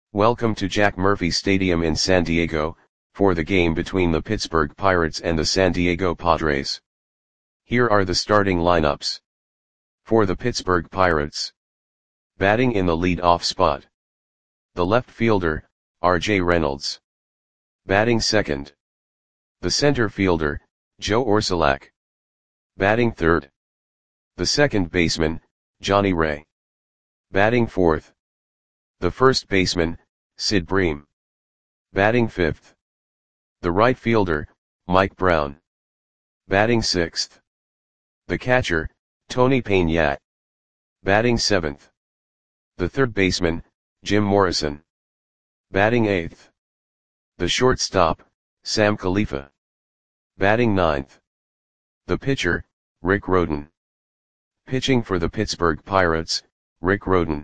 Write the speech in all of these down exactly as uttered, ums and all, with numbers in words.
Welcome to Jack Murphy Stadium in San Diego, for the game between the Pittsburgh Pirates and the San Diego Padres. Here are the starting lineups. For the Pittsburgh Pirates. Batting in the lead-off spot. The left fielder, R J Reynolds. Batting second. The center fielder, Joe Orsulak. Batting third. The second baseman, Johnny Ray. Batting fourth. The first baseman, Sid Bream. Batting fifth. The right fielder, Mike Brown. Batting sixth. The catcher, Tony Peña. Batting seventh. The third baseman, Jim Morrison. Batting eighth. The shortstop, Sam Khalifa. Batting ninth. The pitcher, Rick Rhoden. Pitching for the Pittsburgh Pirates, Rick Rhoden.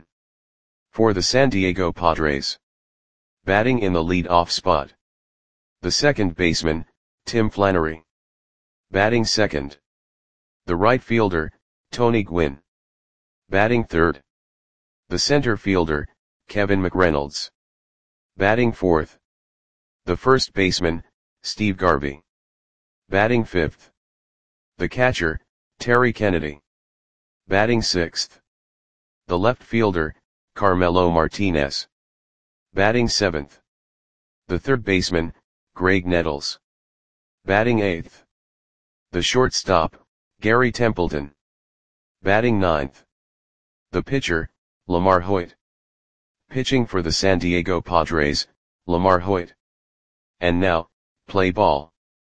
For the San Diego Padres. Batting in the lead-off spot. The second baseman, Tim Flannery. Batting second. The right fielder, Tony Gwynn. Batting third. The center fielder, Kevin McReynolds. Batting fourth. The first baseman, Steve Garvey. Batting fifth. The catcher, Terry Kennedy. Batting sixth. The left fielder, Carmelo Martinez. Batting seventh. The third baseman, Greg Nettles. Batting eighth. The shortstop, Gary Templeton. Batting ninth. The pitcher, Lamar Hoyt. Pitching for the San Diego Padres, Lamar Hoyt. And now, play ball.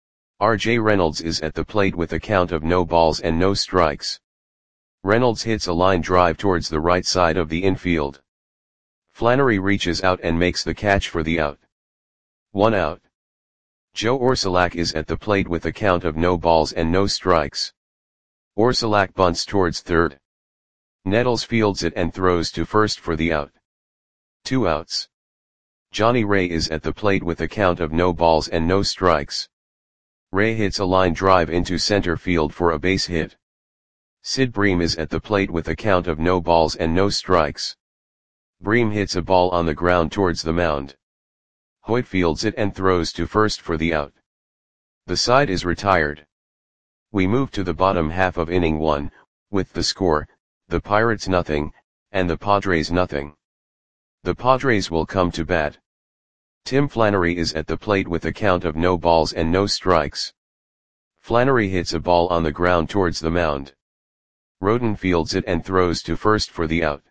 R J Reynolds is at the plate with a count of no balls and no strikes. Reynolds hits a line drive towards the right side of the infield. Flannery reaches out and makes the catch for the out. One out. Joe Orsulak is at the plate with a count of no balls and no strikes. Orsulak bunts towards third. Nettles fields it and throws to first for the out. Two outs. Johnny Ray is at the plate with a count of no balls and no strikes. Ray hits a line drive into center field for a base hit. Sid Bream is at the plate with a count of no balls and no strikes. Bream hits a ball on the ground towards the mound. Hoyt fields it and throws to first for the out. The side is retired. We move to the bottom half of inning one, with the score, the Pirates nothing, and the Padres nothing. The Padres will come to bat. Tim Flannery is at the plate with a count of no balls and no strikes. Flannery hits a ball on the ground towards the mound. Rhoden fields it and throws to first for the out.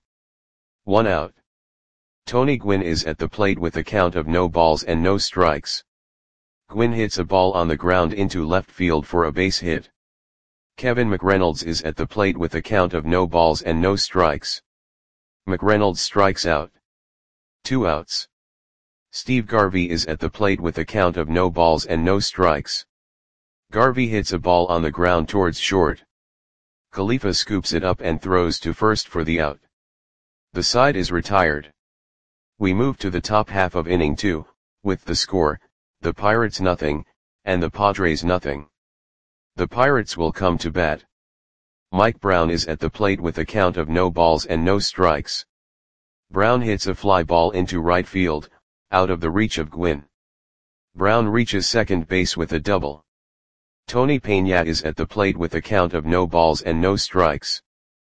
One out. Tony Gwynn is at the plate with a count of no balls and no strikes. Gwynn hits a ball on the ground into left field for a base hit. Kevin McReynolds is at the plate with a count of no balls and no strikes. McReynolds strikes out. Two outs. Steve Garvey is at the plate with a count of no balls and no strikes. Garvey hits a ball on the ground towards short. Khalifa scoops it up and throws to first for the out. The side is retired. We move to the top half of inning two, with the score, the Pirates nothing, and the Padres nothing. The Pirates will come to bat. Mike Brown is at the plate with a count of no balls and no strikes. Brown hits a fly ball into right field, out of the reach of Gwynn. Brown reaches second base with a double. Tony Peña is at the plate with a count of no balls and no strikes.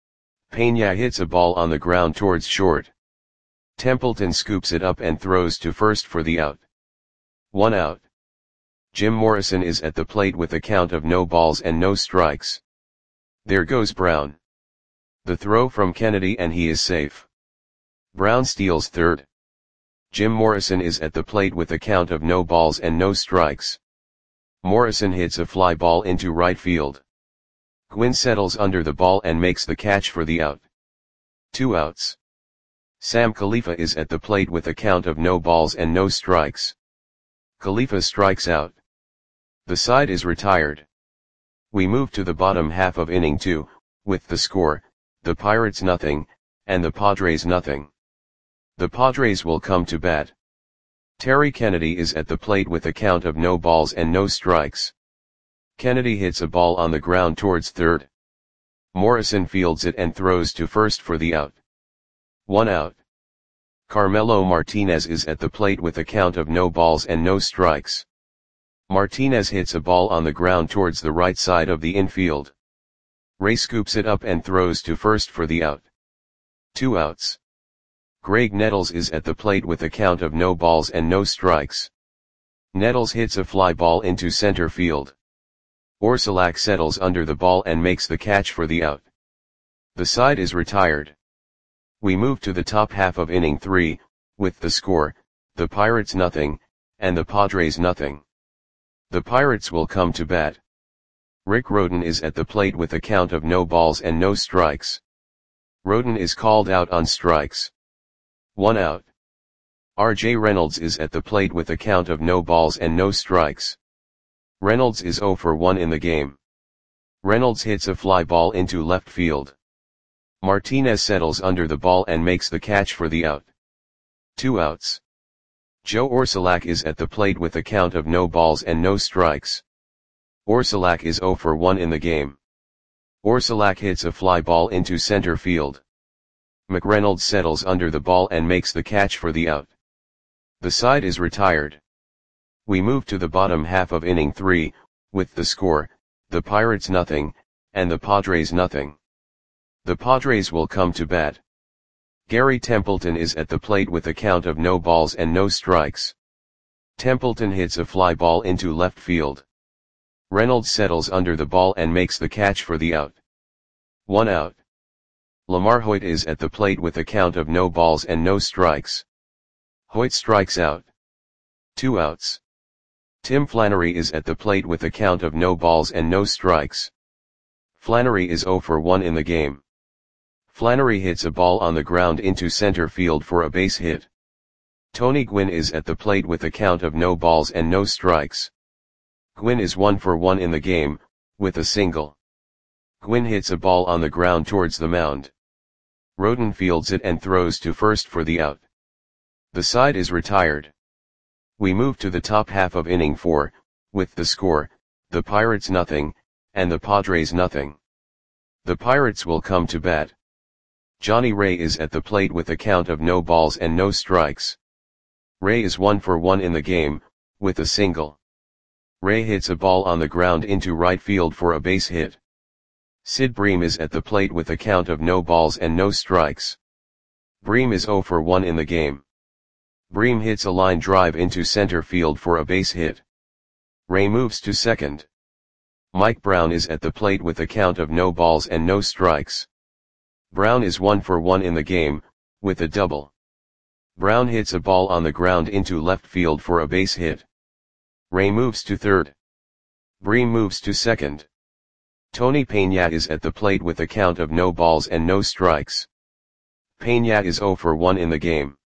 Peña hits a ball on the ground towards short. Templeton scoops it up and throws to first for the out. One out. Jim Morrison is at the plate with a count of no balls and no strikes. There goes Brown. The throw from Kennedy and he is safe. Brown steals third. Jim Morrison is at the plate with a count of no balls and no strikes. Morrison hits a fly ball into right field. Gwynn settles under the ball and makes the catch for the out. Two outs. Sam Khalifa is at the plate with a count of no balls and no strikes. Khalifa strikes out. The side is retired. We move to the bottom half of inning two, with the score, the Pirates nothing, and the Padres nothing. The Padres will come to bat. Terry Kennedy is at the plate with a count of no balls and no strikes. Kennedy hits a ball on the ground towards third. Morrison fields it and throws to first for the out. One out. Carmelo Martinez is at the plate with a count of no balls and no strikes. Martinez hits a ball on the ground towards the right side of the infield. Ray scoops it up and throws to first for the out. Two outs. Greg Nettles is at the plate with a count of no balls and no strikes. Nettles hits a fly ball into center field. Orsulak settles under the ball and makes the catch for the out. The side is retired. We move to the top half of inning three, with the score, the Pirates nothing, and the Padres nothing. The Pirates will come to bat. Rick Rhoden is at the plate with a count of no balls and no strikes. Rhoden is called out on strikes. One out. R J Reynolds is at the plate with a count of no balls and no strikes. Reynolds is oh for one in the game. Reynolds hits a fly ball into left field. Martinez settles under the ball and makes the catch for the out. Two outs. Joe Orsulak is at the plate with a count of no balls and no strikes. Orsulak is oh for one in the game. Orsulak hits a fly ball into center field. McReynolds settles under the ball and makes the catch for the out. The side is retired. We move to the bottom half of inning three, with the score, the Pirates nothing, and the Padres nothing. The Padres will come to bat. Gary Templeton is at the plate with a count of no balls and no strikes. Templeton hits a fly ball into left field. Reynolds settles under the ball and makes the catch for the out. One out. Lamar Hoyt is at the plate with a count of no balls and no strikes. Hoyt strikes out. Two outs. Tim Flannery is at the plate with a count of no balls and no strikes. Flannery is oh for one in the game. Flannery hits a ball on the ground into center field for a base hit. Tony Gwynn is at the plate with a count of no balls and no strikes. Gwynn is one for one in the game, with a single. Gwynn hits a ball on the ground towards the mound. Rhoden fields it and throws to first for the out. The side is retired. We move to the top half of inning four, with the score, the Pirates nothing, and the Padres nothing. The Pirates will come to bat. Johnny Ray is at the plate with a count of no balls and no strikes. Ray is one for one in the game, with a single. Ray hits a ball on the ground into right field for a base hit. Sid Bream is at the plate with a count of no balls and no strikes. Bream is oh for one in the game. Bream hits a line drive into center field for a base hit. Ray moves to second. Mike Brown is at the plate with a count of no balls and no strikes. Brown is one for one in the game, with a double. Brown hits a ball on the ground into left field for a base hit. Ray moves to third. Bream moves to second. Tony Peña is at the plate with a count of no balls and no strikes. Peña is oh for one in the game.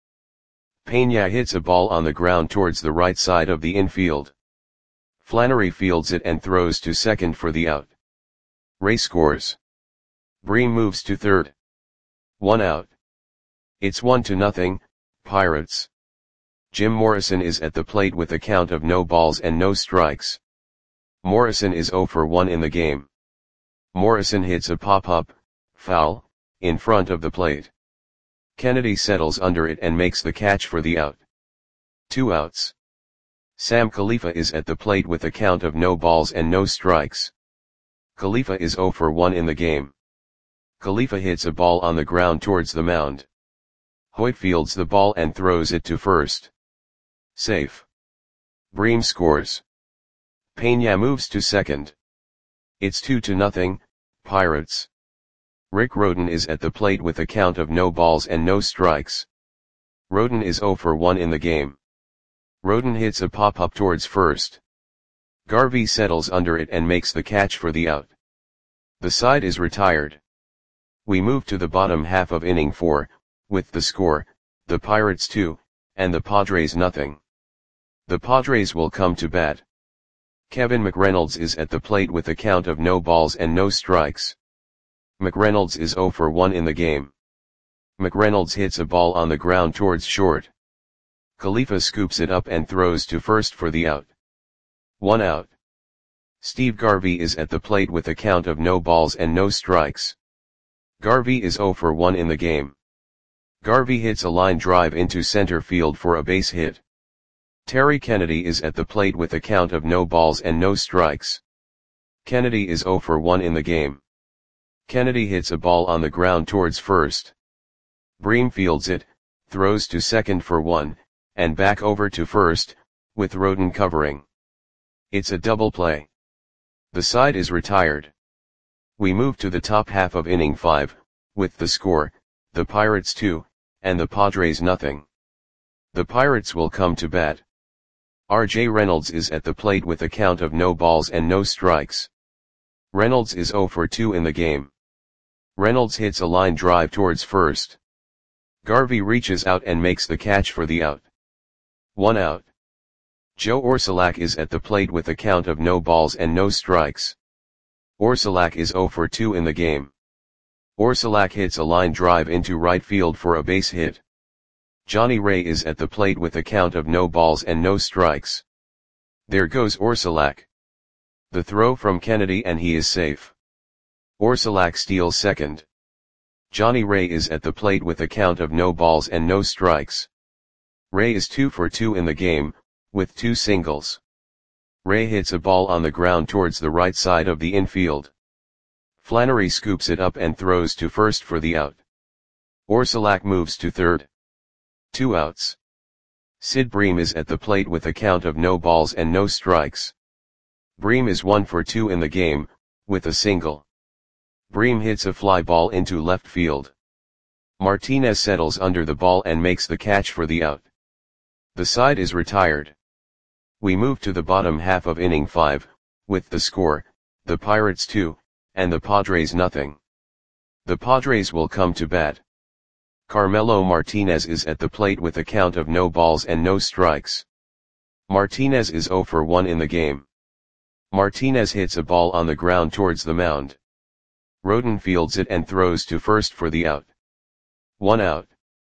Peña hits a ball on the ground towards the right side of the infield. Flannery fields it and throws to second for the out. Ray scores. Bream moves to third. One out. It's one to nothing, Pirates. Jim Morrison is at the plate with a count of no balls and no strikes. Morrison is oh for one in the game. Morrison hits a pop-up, foul, in front of the plate. Kennedy settles under it and makes the catch for the out. Two outs. Sam Khalifa is at the plate with a count of no balls and no strikes. Khalifa is oh for one in the game. Khalifa hits a ball on the ground towards the mound. Hoyt fields the ball and throws it to first. Safe. Bream scores. Peña moves to second. It's two to nothing, Pirates. Rick Rhoden is at the plate with a count of no balls and no strikes. Rhoden is oh for one in the game. Rhoden hits a pop-up towards first. Garvey settles under it and makes the catch for the out. The side is retired. We move to the bottom half of inning four, with the score, the Pirates two, and the Padres nothing. The Padres will come to bat. Kevin McReynolds is at the plate with a count of no balls and no strikes. McReynolds is oh for one in the game. McReynolds hits a ball on the ground towards short. Khalifa scoops it up and throws to first for the out. One out. Steve Garvey is at the plate with a count of no balls and no strikes. Garvey is oh for one in the game. Garvey hits a line drive into center field for a base hit. Terry Kennedy is at the plate with a count of no balls and no strikes. Kennedy is zero for one in the game. Kennedy hits a ball on the ground towards first. Bream fields it, throws to second for one, and back over to first, with Roden covering. It's a double play. The side is retired. We move to the top half of inning five, with the score, the Pirates two, and the Padres nothing. The Pirates will come to bat. R J Reynolds is at the plate with a count of no balls and no strikes. Reynolds is zero for two in the game. Reynolds hits a line drive towards first. Garvey reaches out and makes the catch for the out. One out. Joe Orsulak is at the plate with a count of no balls and no strikes. Orsulak is zero for two in the game. Orsulak hits a line drive into right field for a base hit. Johnny Ray is at the plate with a count of no balls and no strikes. There goes Orsulak. The throw from Kennedy and he is safe. Orsulak steals second. Johnny Ray is at the plate with a count of no balls and no strikes. Ray is two for two in the game, with two singles. Ray hits a ball on the ground towards the right side of the infield. Flannery scoops it up and throws to first for the out. Orsulak moves to third. Two outs. Sid Bream is at the plate with a count of no balls and no strikes. Bream is one for two in the game, with a single. Bream hits a fly ball into left field. Martinez settles under the ball and makes the catch for the out. The side is retired. We move to the bottom half of inning five, with the score, the Pirates two, and the Padres nothing. The Padres will come to bat. Carmelo Martinez is at the plate with a count of no balls and no strikes. Martinez is zero for one in the game. Martinez hits a ball on the ground towards the mound. Roden fields it and throws to first for the out. One out.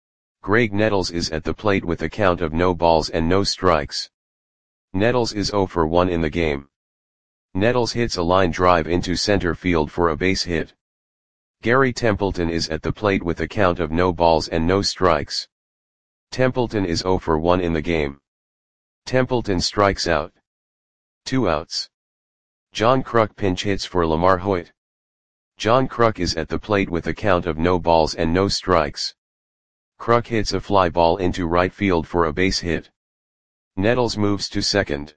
Greg Nettles is at the plate with a count of no balls and no strikes. Nettles is zero for one in the game. Nettles hits a line drive into center field for a base hit. Gary Templeton is at the plate with a count of no balls and no strikes. Templeton is zero for one in the game. Templeton strikes out. Two outs. John Kruk pinch hits for Lamar Hoyt. John Kruk is at the plate with a count of no balls and no strikes. Kruk hits a fly ball into right field for a base hit. Nettles moves to second.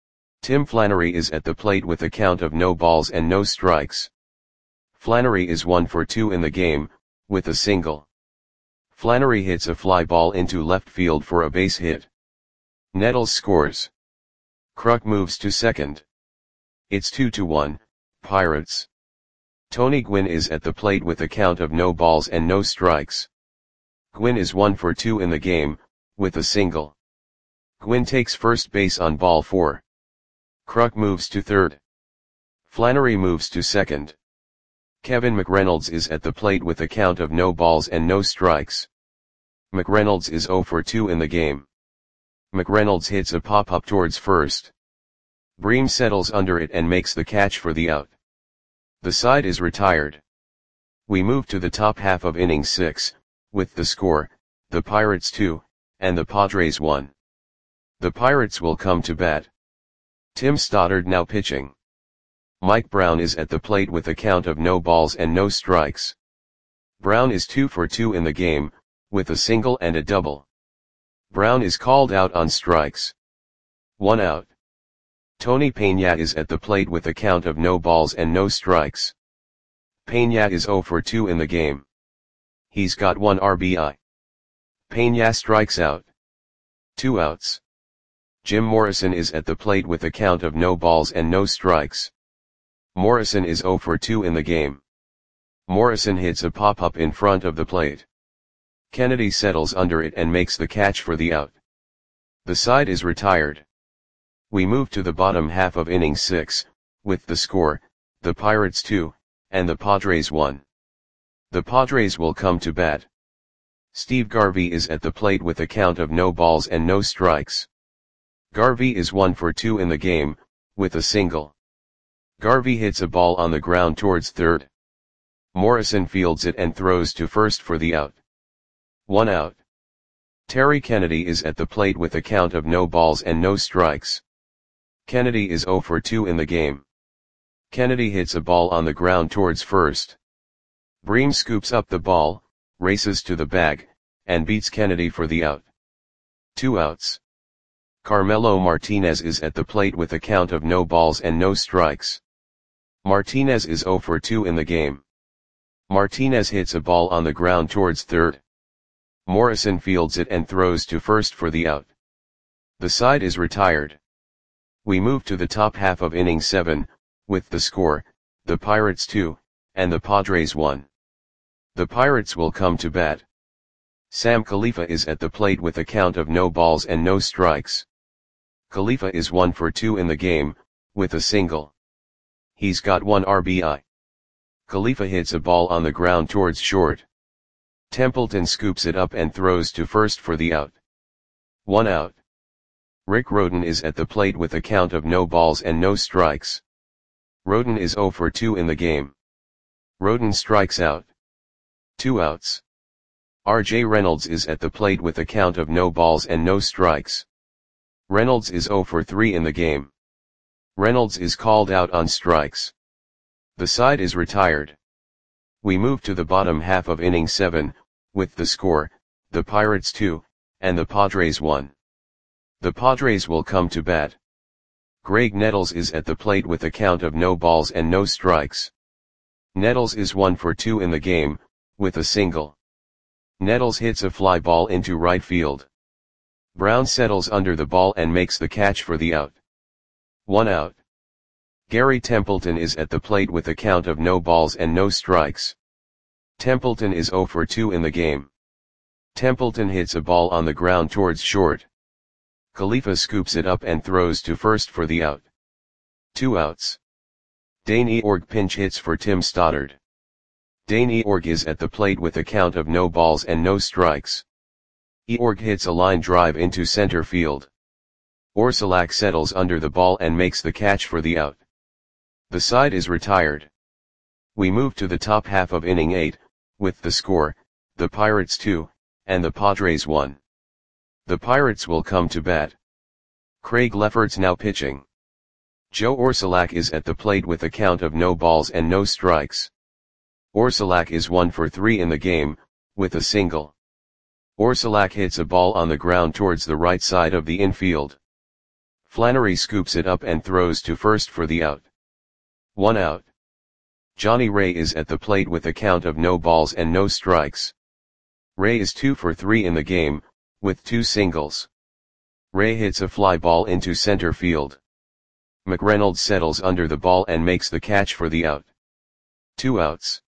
Tim Flannery is at the plate with a count of no balls and no strikes. Flannery is one for two in the game, with a single. Flannery hits a fly ball into left field for a base hit. Nettles scores. Kruk moves to second. It's two to one, Pirates. Tony Gwynn is at the plate with a count of no balls and no strikes. Gwynn is one for two in the game, with a single. Gwynn takes first base on ball four. Kruk moves to third. Flannery moves to second. Kevin McReynolds is at the plate with a count of no balls and no strikes. McReynolds is zero for two in the game. McReynolds hits a pop-up towards first. Bream settles under it and makes the catch for the out. The side is retired. We move to the top half of inning six, with the score, the Pirates two, and the Padres one. The Pirates will come to bat. Tim Stoddard now pitching. Mike Brown is at the plate with a count of no balls and no strikes. Brown is two for two in the game, with a single and a double. Brown is called out on strikes. One out. Tony Peña is at the plate with a count of no balls and no strikes. Peña is zero for two in the game. He's got one R B I. Peña strikes out. Two outs. Jim Morrison is at the plate with a count of no balls and no strikes. Morrison is zero for two in the game. Morrison hits a pop-up in front of the plate. Kennedy settles under it and makes the catch for the out. The side is retired. We move to the bottom half of inning six, with the score, the Pirates two, and the Padres one. The Padres will come to bat. Steve Garvey is at the plate with a count of no balls and no strikes. Garvey is one for two in the game, with a single. Garvey hits a ball on the ground towards third. Morrison fields it and throws to first for the out. One out. Terry Kennedy is at the plate with a count of no balls and no strikes. Kennedy is zero for two in the game. Kennedy hits a ball on the ground towards first. Bream scoops up the ball, races to the bag, and beats Kennedy for the out. Two outs. Carmelo Martinez is at the plate with a count of no balls and no strikes. Martinez is zero for two in the game. Martinez hits a ball on the ground towards third. Morrison fields it and throws to first for the out. The side is retired. We move to the top half of inning seven, with the score, the Pirates two, and the Padres one. The Pirates will come to bat. Sam Khalifa is at the plate with a count of no balls and no strikes. Khalifa is one for two in the game, with a single. He's got one R B I. Khalifa hits a ball on the ground towards short. Templeton scoops it up and throws to first for the out. One out. Rick Rhoden is at the plate with a count of no balls and no strikes. Rhoden is zero for two in the game. Rhoden strikes out. Two outs. R J Reynolds is at the plate with a count of no balls and no strikes. Reynolds is zero for three in the game. Reynolds is called out on strikes. The side is retired. We move to the bottom half of inning seven, with the score, the Pirates two, and the Padres one. The Padres will come to bat. Greg Nettles is at the plate with a count of no balls and no strikes. Nettles is one for two in the game, with a single. Nettles hits a fly ball into right field. Brown settles under the ball and makes the catch for the out. One out. Gary Templeton is at the plate with a count of no balls and no strikes. Templeton is zero for two in the game. Templeton hits a ball on the ground towards short. Khalifa scoops it up and throws to first for the out. Two outs. Dane Eorg pinch hits for Tim Stoddard. Dane Eorg is at the plate with a count of no balls and no strikes. Eorg hits a line drive into center field. Orsulak settles under the ball and makes the catch for the out. The side is retired. We move to the top half of inning eight, with the score, the Pirates two, and the Padres one. The Pirates will come to bat. Craig Lefferts now pitching. Joe Orsulak is at the plate with a count of no balls and no strikes. Orsulak is one for three in the game, with a single. Orsulak hits a ball on the ground towards the right side of the infield. Flannery scoops it up and throws to first for the out. One out. Johnny Ray is at the plate with a count of no balls and no strikes. Ray is two for three in the game, with two singles. Ray hits a fly ball into center field. McReynolds settles under the ball and makes the catch for the out. Two outs.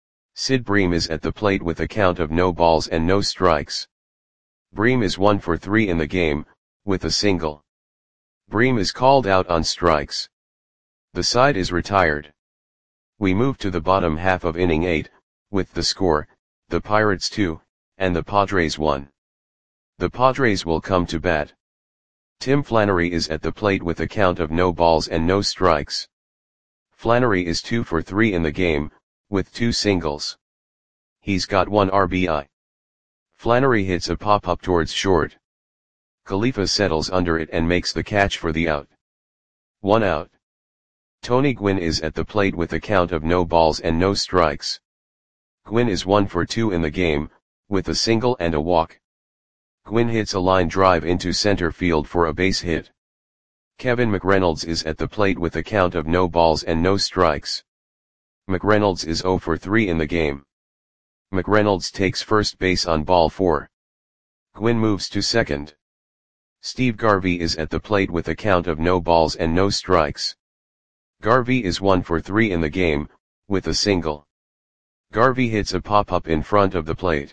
Sid Bream is at the plate with a count of no balls and no strikes. Bream is one for three in the game, with a single. Bream is called out on strikes. The side is retired. We move to the bottom half of inning eight, with the score, the Pirates two, and the Padres one. The Padres will come to bat. Tim Flannery is at the plate with a count of no balls and no strikes. Flannery is two for three in the game, with two singles. He's got one R B I. Flannery hits a pop-up towards short. Khalifa settles under it and makes the catch for the out. One out. Tony Gwynn is at the plate with a count of no balls and no strikes. Gwynn is one for two in the game, with a single and a walk. Gwynn hits a line drive into center field for a base hit. Kevin McReynolds is at the plate with a count of no balls and no strikes. McReynolds is zero for three in the game. McReynolds takes first base on ball four. Gwynn moves to second. Steve Garvey is at the plate with a count of no balls and no strikes. Garvey is one for three in the game, with a single. Garvey hits a pop-up in front of the plate.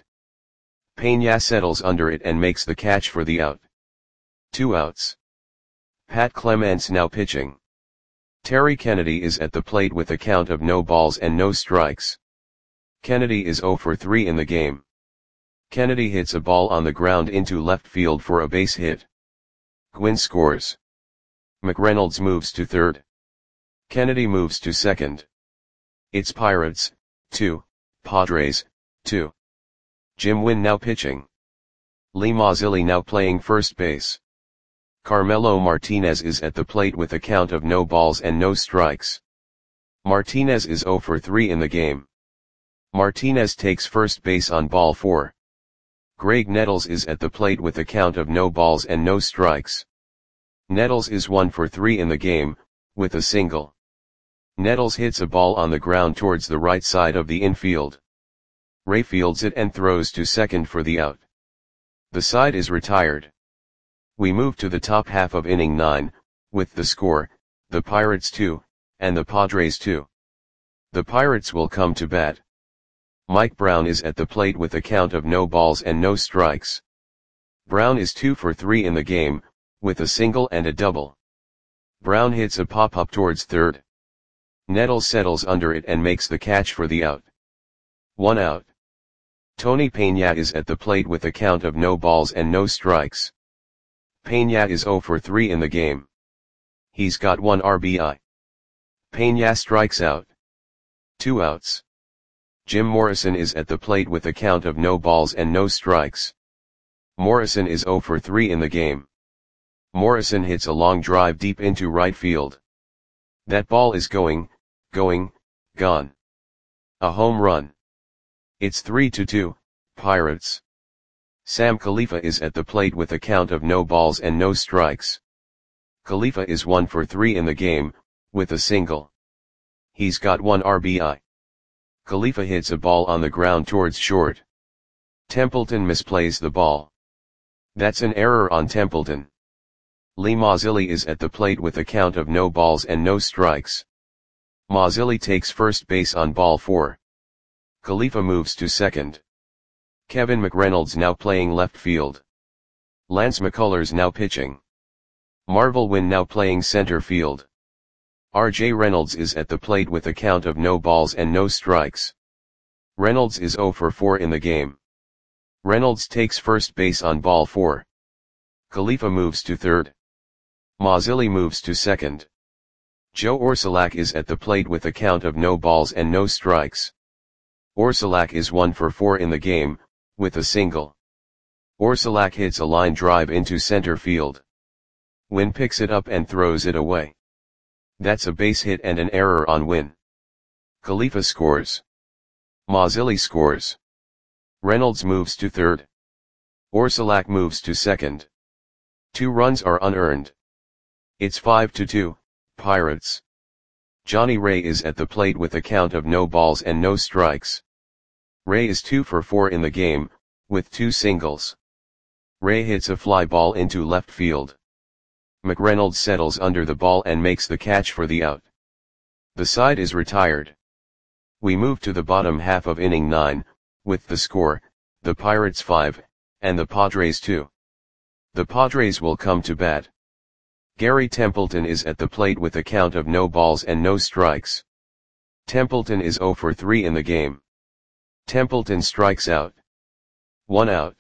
Peña settles under it and makes the catch for the out. Two outs. Pat Clements now pitching. Terry Kennedy is at the plate with a count of no balls and no strikes. Kennedy is zero for three in the game. Kennedy hits a ball on the ground into left field for a base hit. Gwynn scores. McReynolds moves to third. Kennedy moves to second. It's Pirates, two, Padres, two. Jim Wynn now pitching. Lee Mazzilli now playing first base. Carmelo Martinez is at the plate with a count of no balls and no strikes. Martinez is zero for three in the game. Martinez takes first base on ball four. Greg Nettles is at the plate with a count of no balls and no strikes. Nettles is one for three in the game, with a single. Nettles hits a ball on the ground towards the right side of the infield. Ray fields it and throws to second for the out. The side is retired. We move to the top half of inning nine, with the score, the Pirates two, and the Padres two. The Pirates will come to bat. Mike Brown is at the plate with a count of no balls and no strikes. Brown is two for three in the game, with a single and a double. Brown hits a pop-up towards third. Nettles settles under it and makes the catch for the out. One out. Tony Peña is at the plate with a count of no balls and no strikes. Peña is zero for three in the game. He's got one R B I. Peña strikes out. Two outs. Jim Morrison is at the plate with a count of no balls and no strikes. Morrison is zero for three in the game. Morrison hits a long drive deep into right field. That ball is going, going, gone. A home run. It's three to two, Pirates. Sam Khalifa is at the plate with a count of no balls and no strikes. Khalifa is one for three in the game, with a single. He's got one R B I. Khalifa hits a ball on the ground towards short. Templeton misplays the ball. That's an error on Templeton. Lee Mazzilli is at the plate with a count of no balls and no strikes. Mazzilli takes first base on ball four. Khalifa moves to second. Kevin McReynolds now playing left field. Lance McCullers now pitching. Marvel Wynn now playing center field. R J Reynolds is at the plate with a count of no balls and no strikes. Reynolds is zero for four in the game. Reynolds takes first base on ball four. Khalifa moves to third. Mazzilli moves to second. Joe Orsulak is at the plate with a count of no balls and no strikes. Orsulak is one for four in the game, with a single. Orsulak hits a line drive into center field. Wynn picks it up and throws it away. That's a base hit and an error on Wynn. Khalifa scores. Mazzilli scores. Reynolds moves to third. Orsulak moves to second. Two runs are unearned. It's five to two, Pirates. Johnny Ray is at the plate with a count of no balls and no strikes. Ray is two for four in the game, with two singles. Ray hits a fly ball into left field. McReynolds settles under the ball and makes the catch for the out. The side is retired. We move to the bottom half of inning nine, with the score, the Pirates five, and the Padres two. The Padres will come to bat. Gary Templeton is at the plate with a count of no balls and no strikes. Templeton is zero for three in the game. Templeton strikes out. One out.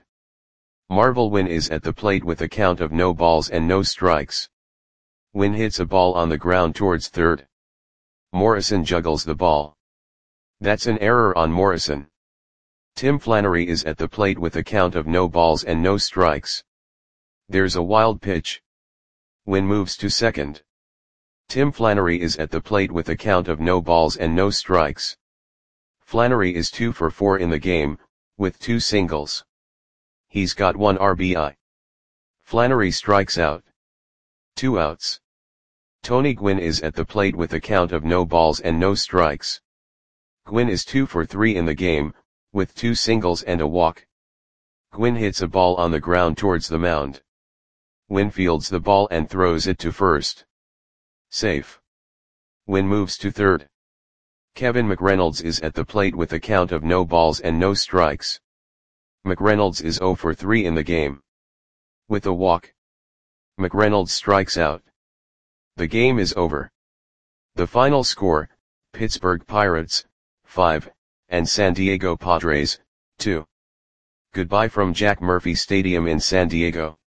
Marvel Wynn is at the plate with a count of no balls and no strikes. Wynn hits a ball on the ground towards third. Morrison juggles the ball. That's an error on Morrison. Tim Flannery is at the plate with a count of no balls and no strikes. There's a wild pitch. Wynn moves to second. Tim Flannery is at the plate with a count of no balls and no strikes. Flannery is two for four in the game, with two singles. He's got one R B I. Flannery strikes out. Two outs. Tony Gwynn is at the plate with a count of no balls and no strikes. Gwynn is two for three in the game, with two singles and a walk. Gwynn hits a ball on the ground towards the mound. Wynn fields the ball and throws it to first. Safe. Wynn moves to third. Kevin McReynolds is at the plate with a count of no balls and no strikes. McReynolds is zero for three in the game. With a walk. McReynolds strikes out. The game is over. The final score, Pittsburgh Pirates, five, and San Diego Padres, two. Goodbye from Jack Murphy Stadium in San Diego.